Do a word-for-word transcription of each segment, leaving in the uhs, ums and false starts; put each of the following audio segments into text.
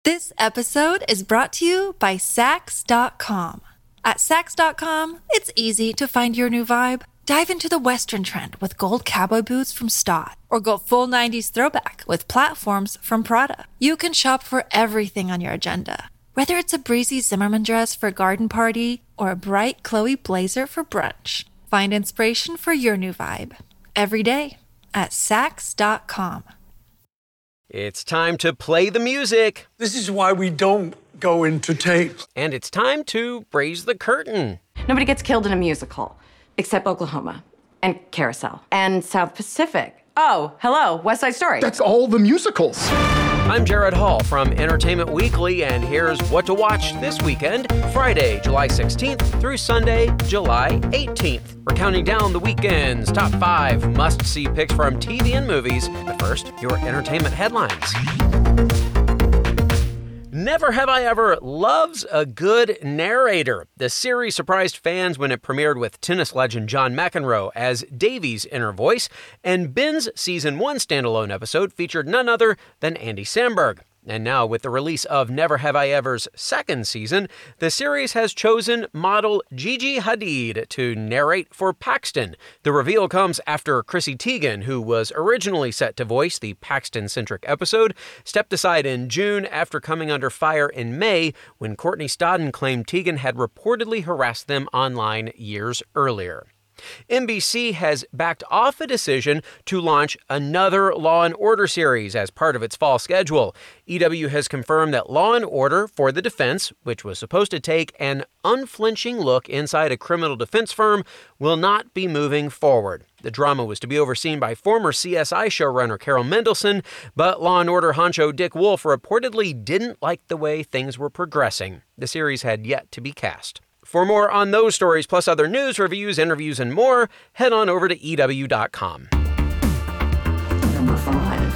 This episode is brought to you by Sax dot com. At Sax dot com, it's easy to find your new vibe. Dive into the Western trend with gold cowboy boots from Stott, or go full nineties throwback with platforms from Prada. You can shop for everything on your agenda, whether it's a breezy Zimmermann dress for a garden party or a bright Chloe blazer for brunch. Find inspiration for your new vibe every day at Sax dot com. It's time to play the music. This is why we don't go into tape. And it's time to raise the curtain. Nobody gets killed in a musical, except Oklahoma, and Carousel, and South Pacific. Oh, hello, West Side Story. That's all the musicals. I'm Jared Hall from Entertainment Weekly, and here's what to watch this weekend, Friday, July sixteenth through Sunday, July eighteenth. We're counting down the weekend's top five must-see picks from T V and movies. But first, your entertainment headlines. Never Have I Ever loves a good narrator. The series surprised fans when it premiered with tennis legend John McEnroe as Davy's inner voice, and Ben's season one standalone episode featured none other than Andy Samberg. And now, with the release of Never Have I Ever's second season, the series has chosen model Gigi Hadid to narrate for Paxton. The reveal comes after Chrissy Teigen, who was originally set to voice the Paxton-centric episode, stepped aside in June after coming under fire in May when Courtney Stodden claimed Teigen had reportedly harassed them online years earlier. N B C has backed off a decision to launch another Law and Order series as part of its fall schedule. E W has confirmed that Law and Order for the Defense, which was supposed to take an unflinching look inside a criminal defense firm, will not be moving forward. The drama was to be overseen by former C S I showrunner Carol Mendelsohn, but Law and Order honcho Dick Wolf reportedly didn't like the way things were progressing. The series had yet to be cast. For more on those stories, plus other news, reviews, interviews, and more, head on over to E W dot com. Number five.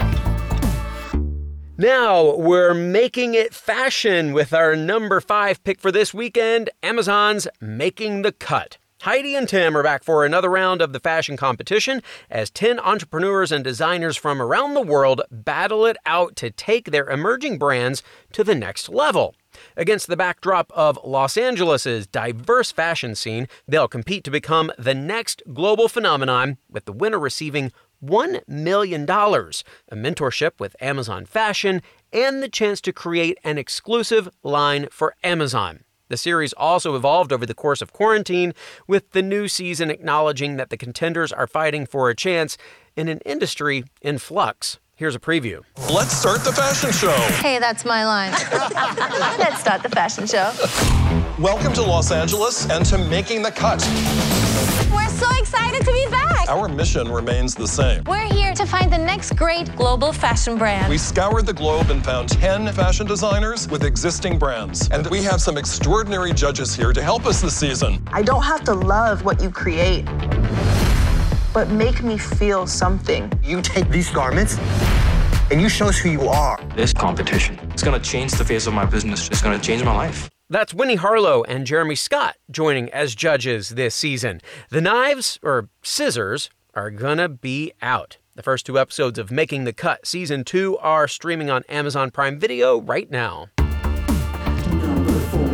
Now, we're making it fashion with our number five pick for this weekend, Amazon's Making the Cut. Heidi and Tim are back for another round of the fashion competition as ten entrepreneurs and designers from around the world battle it out to take their emerging brands to the next level. Against the backdrop of Los Angeles' diverse fashion scene, they'll compete to become the next global phenomenon, with the winner receiving one million dollars, a mentorship with Amazon Fashion, and the chance to create an exclusive line for Amazon. The series also evolved over the course of quarantine, with the new season acknowledging that the contenders are fighting for a chance in an industry in flux. Here's a preview. Let's start the fashion show. Hey, that's my line. Let's start the fashion show. Welcome to Los Angeles and to Making the Cut. We're so excited to be back. Our mission remains the same. We're here to find the next great global fashion brand. We scoured the globe and found ten fashion designers with existing brands. And we have some extraordinary judges here to help us this season. I don't have to love what you create, but make me feel something. You take these garments and you show us who you are. This competition, it's gonna change the face of my business. It's gonna change my life. That's Winnie Harlow and Jeremy Scott joining as judges this season. The knives, or scissors, are gonna be out. The first two episodes of Making the Cut Season two are streaming on Amazon Prime Video right now. Number four.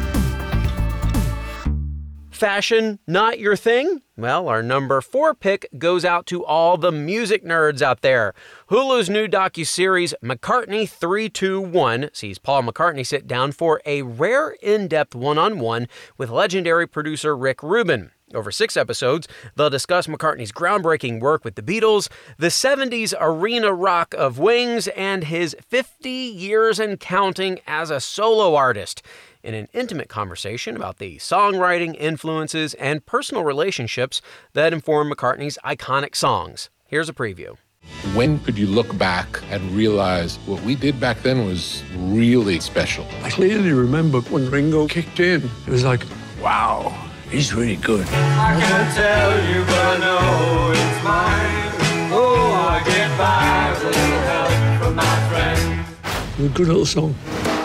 Fashion not your thing? Well, our number four pick goes out to all the music nerds out there. Hulu's new docuseries McCartney three two one sees Paul McCartney sit down for a rare in-depth one-on-one with legendary producer Rick Rubin. Over six episodes, they'll discuss McCartney's groundbreaking work with the Beatles, the seventies arena rock of Wings, and his fifty years and counting as a solo artist. In an intimate conversation about the songwriting, influences, and personal relationships that inform McCartney's iconic songs. Here's a preview. When could you look back and realize what we did back then was really special? I clearly remember when Ringo kicked in. It was like, wow, he's really good. I can't tell you, but I know it's mine. Oh, I get by with a little help from my friend. A good little song.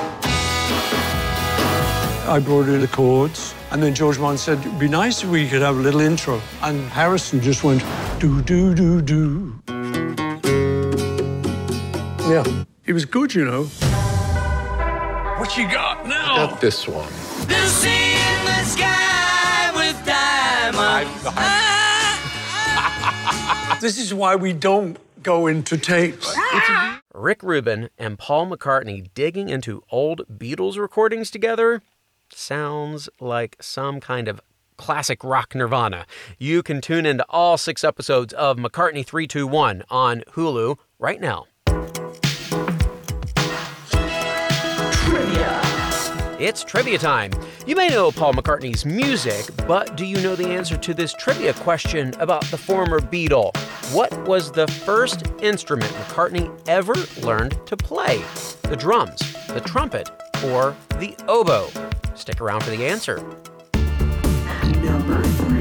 I brought in the chords, and then George Martin said, it'd be nice if we could have a little intro. And Harrison just went, do, do, do, do. Yeah, it was good, you know. What you got I now? got this one. Lucy in the sky with diamonds. This is why we don't go into tapes. Rick Rubin and Paul McCartney digging into old Beatles recordings together sounds like some kind of classic rock nirvana. You can tune into all six episodes of McCartney three two one on Hulu right now. Trivia. It's trivia time. You may know Paul McCartney's music, but do you know the answer to this trivia question about the former Beatle? What was the first instrument McCartney ever learned to play? The drums, the trumpet, or the oboe? Stick around for the answer. Number three.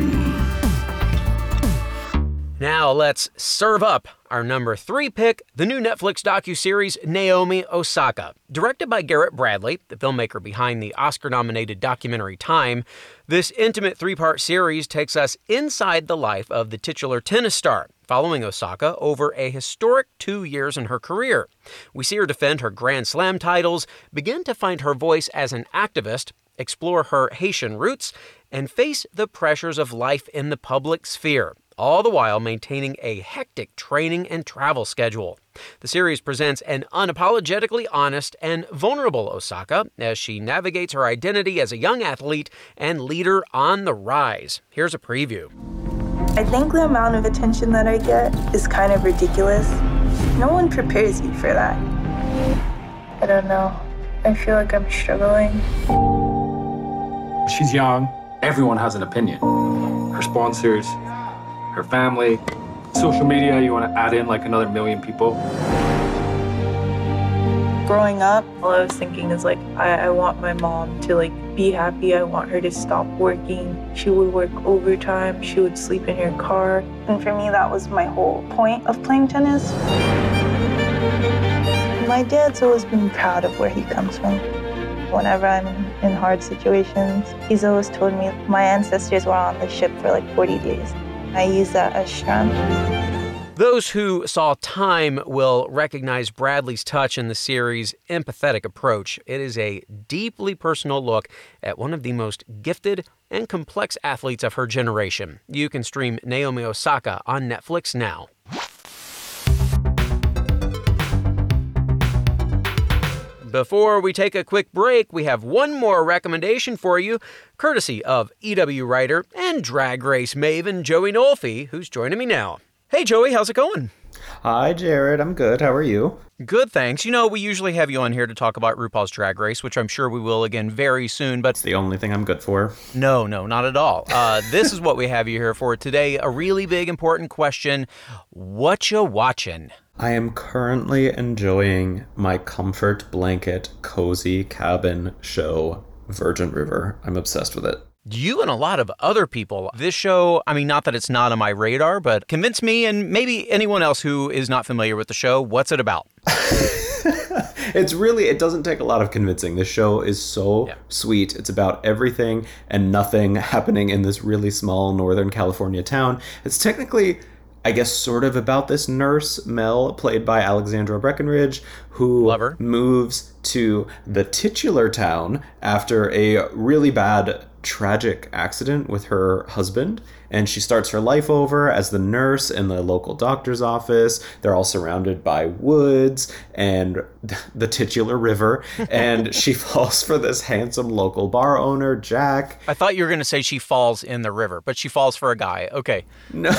Now let's serve up our number three pick, the new Netflix docuseries Naomi Osaka. Directed by Garrett Bradley, the filmmaker behind the Oscar-nominated documentary Time, this intimate three-part series takes us inside the life of the titular tennis star, following Osaka over a historic two years in her career. We see her defend her Grand Slam titles, begin to find her voice as an activist, explore her Haitian roots, and face the pressures of life in the public sphere, all the while maintaining a hectic training and travel schedule. The series presents an unapologetically honest and vulnerable Osaka as she navigates her identity as a young athlete and leader on the rise. Here's a preview. I think the amount of attention that I get is kind of ridiculous. No one prepares you for that. I don't know. I feel like I'm struggling. She's young. Everyone has an opinion. Her sponsors, her family, social media, you want to add in like another million people. Growing up, all I was thinking is like, I, I want my mom to like be happy. I want her to stop working. She would work overtime. She would sleep in her car. And for me, that was my whole point of playing tennis. My dad's always been proud of where he comes from. Whenever I'm in hard situations, he's always told me my ancestors were on the ship for like forty days. I use that as strength. Those who saw Time will recognize Bradley's touch in the series' empathetic approach. It is a deeply personal look at one of the most gifted and complex athletes of her generation. You can stream Naomi Osaka on Netflix now. Before we take a quick break, we have one more recommendation for you, courtesy of E W writer and Drag Race maven Joey Nolfi, who's joining me now. Hey, Joey, how's it going? Hi, Jared. I'm good. How are you? Good, thanks. You know, we usually have you on here to talk about RuPaul's Drag Race, which I'm sure we will again very soon, but... It's the only thing I'm good for. No, no, not at all. Uh, this is what we have you here for today. A really big, important question. What you watching? I am currently enjoying my comfort blanket, cozy cabin show, Virgin River. I'm obsessed with it. You and a lot of other people. This show, I mean, not that it's not on my radar, but convince me and maybe anyone else who is not familiar with the show. What's it about? It's really, it doesn't take a lot of convincing. This show is so yeah. sweet. It's about everything and nothing happening in this really small Northern California town. It's technically, I guess, sort of about this nurse, Mel, played by Alexandra Breckenridge, who Lover. moves to the titular town after a really bad tragic accident with her husband, and she starts her life over as the nurse in the local doctor's office. They're all surrounded by woods and the titular river, and she falls for this handsome local bar owner, Jack. I thought you were going to say she falls in the river, but she falls for a guy. Okay. No.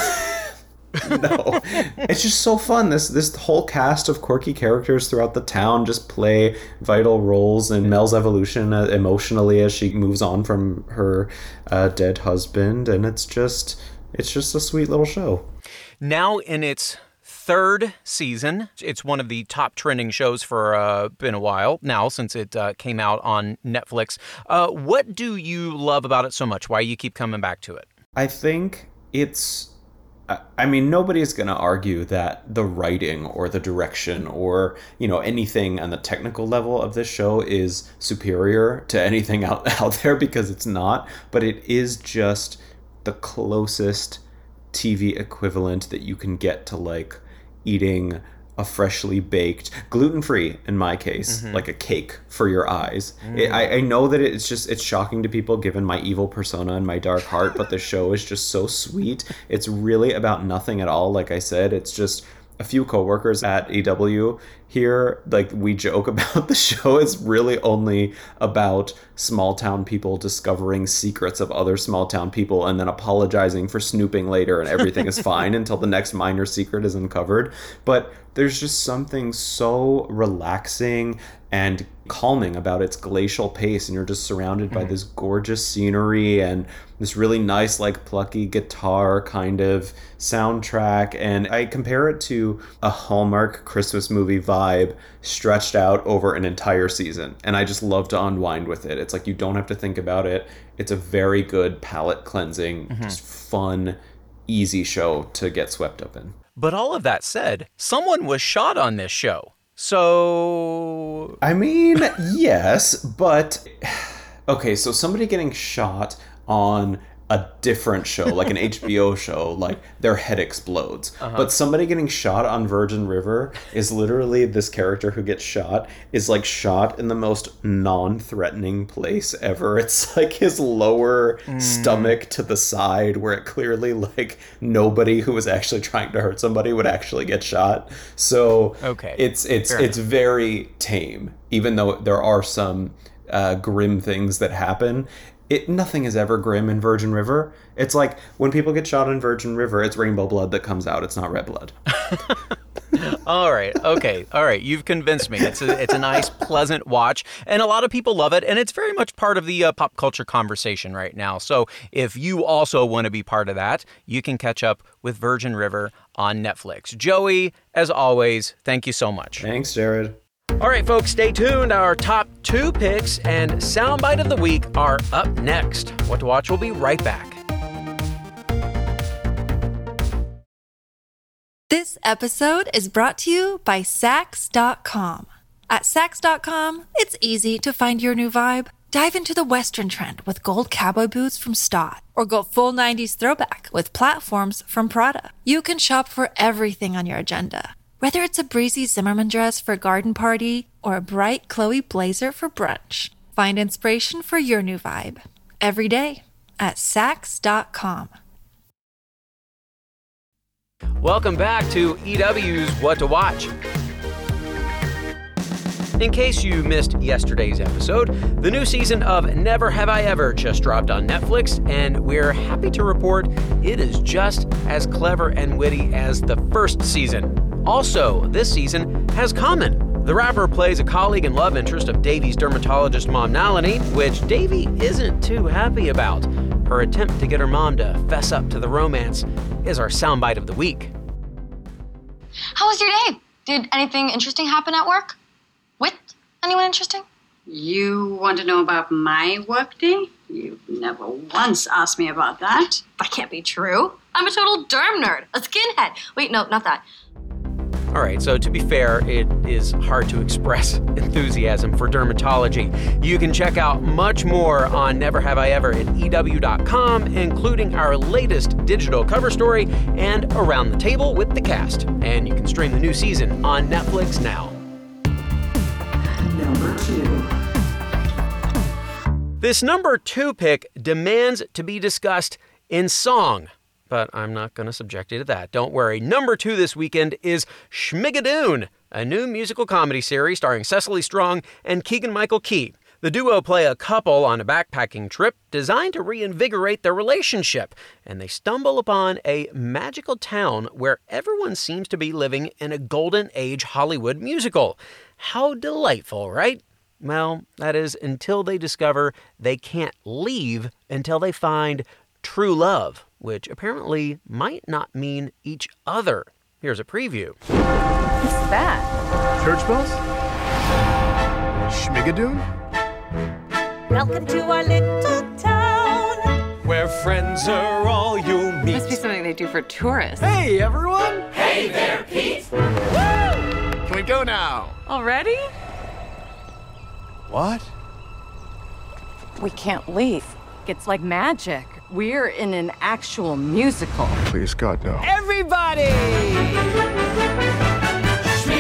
No, it's just so fun. This this whole cast of quirky characters throughout the town just play vital roles in Mel's evolution uh, emotionally as she moves on from her uh, dead husband, and it's just it's just a sweet little show. Now in its third season, it's one of the top trending shows for uh, been a while now since it uh, came out on Netflix. Uh, what do you love about it so much? Why you keep coming back to it? I think it's. I mean, nobody's going to argue that the writing or the direction or, you know, anything on the technical level of this show is superior to anything out, out there, because it's not. But it is just the closest T V equivalent that you can get to, like, eating a freshly baked, gluten-free in my case, mm-hmm. like a cake for your eyes. Mm. It, I, I know that it's just, it's shocking to people given my evil persona and my dark heart, but the show is just so sweet. It's really about nothing at all. Like I said, it's just a few coworkers at E W here, like, we joke about the show is really only about small town people discovering secrets of other small town people and then apologizing for snooping later, and everything is fine until the next minor secret is uncovered. But there's just something so relaxing and calming about its glacial pace, and you're just surrounded by mm-hmm. this gorgeous scenery and this really nice, like, plucky guitar kind of soundtrack. And I compare it to a Hallmark Christmas movie vibe stretched out over an entire season, and I just love to unwind with it. It's like you don't have to think about it. It's a very good palate cleansing, mm-hmm. just fun, easy show to get swept up in. But all of that said, someone was shot on this show. So... I mean, yes, but... Okay, so somebody getting shot on a different show, like an H B O show, like their head explodes. Uh-huh. But somebody getting shot on Virgin River is literally, this character who gets shot is like shot in the most non-threatening place ever. It's like his lower mm. stomach to the side, where it clearly, like, nobody who was actually trying to hurt somebody would actually get shot. So okay. it's it's Fair it's enough. Very tame, even though there are some uh, grim things that happen. It nothing is ever grim in Virgin River. It's like when people get shot in Virgin River, it's rainbow blood that comes out. It's not red blood. All right. Okay. All right. You've convinced me. It's a, it's a nice, pleasant watch, and a lot of people love it, and it's very much part of the uh, pop culture conversation right now. So if you also want to be part of that, you can catch up with Virgin River on Netflix. Joey, as always, thank you so much. Thanks, Jared. All right, folks, stay tuned. Our top two picks and soundbite of the week are up next. What to Watch will be right back. This episode is brought to you by Sax dot com. At Sax dot com, it's easy to find your new vibe. Dive into the Western trend with gold cowboy boots from Stott, or go full nineties throwback with platforms from Prada. You can shop for everything on your agenda, whether it's a breezy Zimmermann dress for a garden party or a bright Chloe blazer for brunch. Find inspiration for your new vibe every day at Sax dot com. Welcome back to E W's What to Watch. In case you missed yesterday's episode, the new season of Never Have I Ever just dropped on Netflix, and we're happy to report it is just as clever and witty as the first season. Also, this season has Common. The rapper plays a colleague and love interest of Davy's dermatologist mom, Nalini, which Davy isn't too happy about. Her attempt to get her mom to fess up to the romance is our soundbite of the week. How was your day? Did anything interesting happen at work? With anyone interesting? You want to know about my workday? You've never once asked me about that. That can't be true. I'm a total derm nerd, a skinhead. Wait, no, not that. All right, so to be fair, it is hard to express enthusiasm for dermatology. You can check out much more on Never Have I Ever at E W dot com, including our latest digital cover story and Around the Table with the cast. And you can stream the new season on Netflix now. Number two. This number two pick demands to be discussed in song, but I'm not going to subject you to that. Don't worry. Number two this weekend is Schmigadoon, a new musical comedy series starring Cecily Strong and Keegan-Michael Key. The duo play a couple on a backpacking trip designed to reinvigorate their relationship, and they stumble upon a magical town where everyone seems to be living in a golden age Hollywood musical. How delightful, right? Well, that is until they discover they can't leave until they find true love, which apparently might not mean each other. Here's a preview. What's that? Church bells? Schmigadoon? Welcome to our little town, where friends are all you meet. Must be something they do for tourists. Hey, everyone! Hey there, Pete! Woo! Can we go now? Already? What? We can't leave. It's like magic. We're in an actual musical. Please, God, no. Everybody!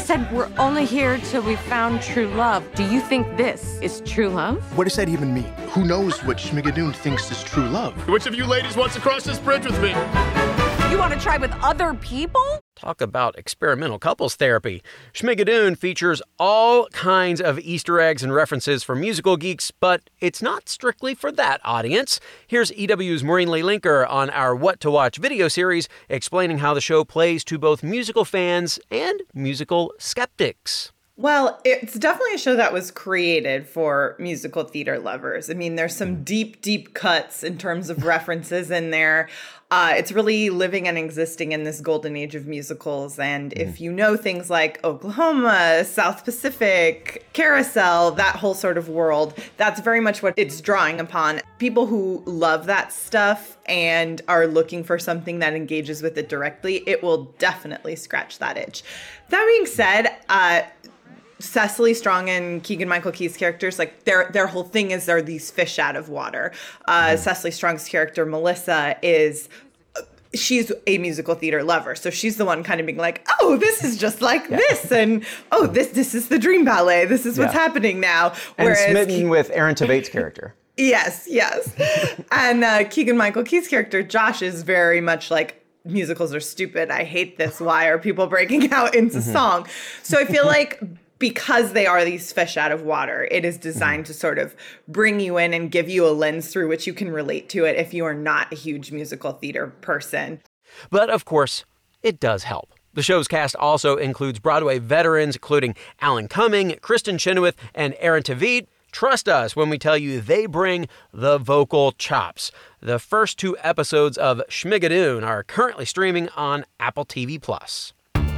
said we're only here till we found true love. Do you think this is true love? What does that even mean? Who knows what Schmigadoon thinks is true love? Which of you ladies wants to cross this bridge with me? You want to try with other people? Talk about experimental couples therapy. Schmigadoon features all kinds of Easter eggs and references for musical geeks, but it's not strictly for that audience. Here's E W's Maureen Lee Linker on our What to Watch video series, explaining how the show plays to both musical fans and musical skeptics. Well, it's definitely a show that was created for musical theater lovers. I mean, there's some deep, deep cuts in terms of references in there. Uh, it's really living and existing in this golden age of musicals. And mm. if you know things like Oklahoma, South Pacific, Carousel, that whole sort of world, that's very much what it's drawing upon. People who love that stuff and are looking for something that engages with it directly, it will definitely scratch that itch. That being said, uh, Cecily Strong and Keegan-Michael Key's characters, like their their whole thing is they're these fish out of water. Uh, mm. Cecily Strong's character, Melissa, is she's a musical theater lover. So she's the one kind of being like, oh, this is just like yeah. this. And, oh, this this is the Dream Ballet. This is what's yeah. happening now. Whereas and smitten Ke- with Aaron Tveit's character. Yes, yes. and uh, Keegan-Michael Key's character, Josh, is very much like, musicals are stupid. I hate this. Why are people breaking out into mm-hmm. song? So I feel like because they are these fish out of water, it is designed mm-hmm. to sort of bring you in and give you a lens through which you can relate to it if you are not a huge musical theater person. But of course, it does help. The show's cast also includes Broadway veterans, including Alan Cumming, Kristen Chenoweth, and Aaron Tveit. Trust us when we tell you they bring the vocal chops. The first two episodes of Schmigadoon are currently streaming on Apple T V Plus.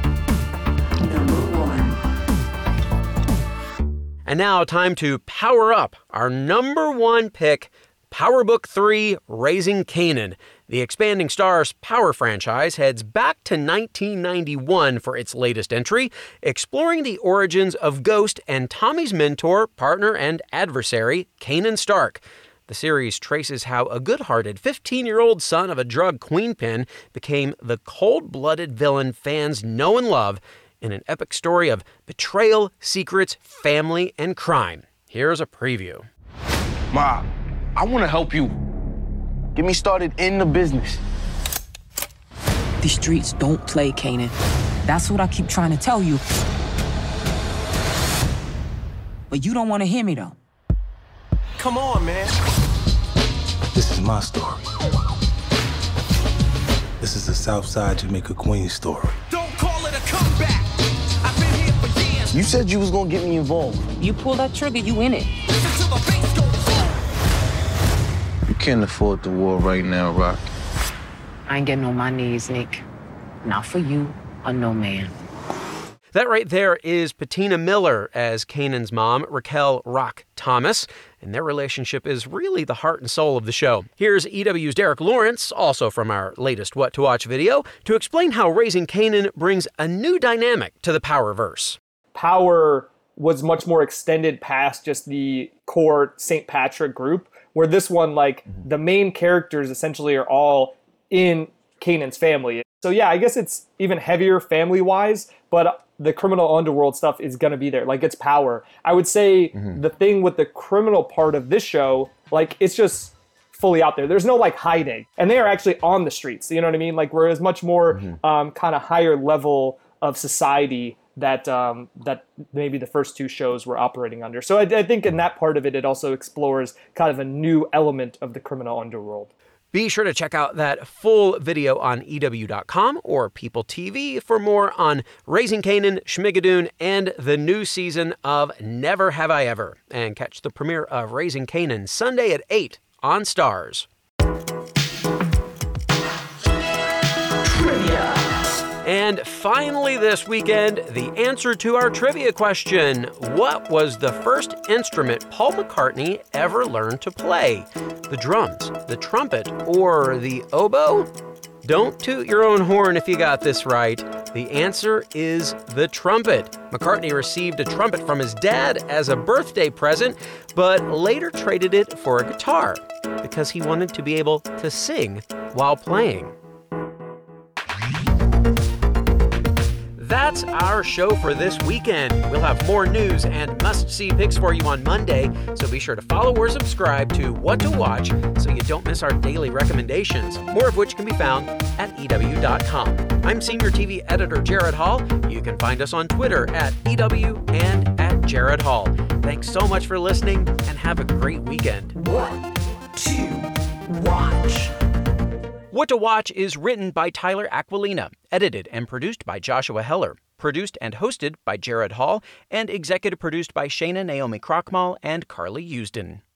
And now, time to power up our number one pick, Power Book three, Raising Kanan. The Expanding Stars Power franchise heads back to nineteen ninety-one for its latest entry, exploring the origins of Ghost and Tommy's mentor, partner, and adversary, Kanan Stark. The series traces how a good-hearted fifteen-year-old son of a drug queenpin became the cold-blooded villain fans know and love in an epic story of betrayal, secrets, family, and crime. Here's a preview. Ma, I want to help you. Get me started in the business. The streets don't play, Kanan. That's what I keep trying to tell you. But you don't want to hear me, though. Come on, man. This is my story. This is the Southside Jamaica Queen story. Don't call it a comeback. I've been here for years. You said you was gonna get me involved. You pull that trigger, you in it. You can't afford the war right now, Rock. I ain't getting on my knees, Nick. Not for you or no man. That right there is Patina Miller as Kanan's mom, Raquel Rock Thomas, and their relationship is really the heart and soul of the show. Here's E W's Derek Lawrence, also from our latest What to Watch video, to explain how Raising Kanan brings a new dynamic to the Powerverse. Power was much more extended past just the core Saint Patrick group, where this one, like, mm-hmm. the main characters essentially are all in Kanan's family. So yeah, I guess it's even heavier family-wise, but the criminal underworld stuff is going to be there. Like, it's Power. I would say mm-hmm. the thing with the criminal part of this show, like, it's just fully out there. There's no, like, hiding. And they are actually on the streets, you know what I mean? Like, whereas much more mm-hmm. um, kind of higher level of society that um, that maybe the first two shows were operating under. So I, I think in that part of it, it also explores kind of a new element of the criminal underworld. Be sure to check out that full video on E W dot com or People T V for more on Raising Kanan, Schmigadoon, and the new season of Never Have I Ever. And catch the premiere of Raising Kanan Sunday at eight on Stars. Trivia. And finally this weekend, the answer to our trivia question. What was the first instrument Paul McCartney ever learned to play? The drums, the trumpet, or the oboe? Don't toot your own horn if you got this right. The answer is the trumpet. McCartney received a trumpet from his dad as a birthday present, but later traded it for a guitar because he wanted to be able to sing while playing. That that's our show for this weekend. We'll have more news and must-see picks for you on Monday, so be sure to follow or subscribe to What to Watch so you don't miss our daily recommendations, more of which can be found at E W dot com. I'm Senior T V Editor Jared Hall. You can find us on Twitter at E W and at Jared Hall. Thanks so much for listening, and have a great weekend. What to watch? What to Watch is written by Tyler Aquilina, edited and produced by Joshua Heller, produced and hosted by Jared Hall, and executive produced by Shayna Naomi Krochmal and Carly Usden.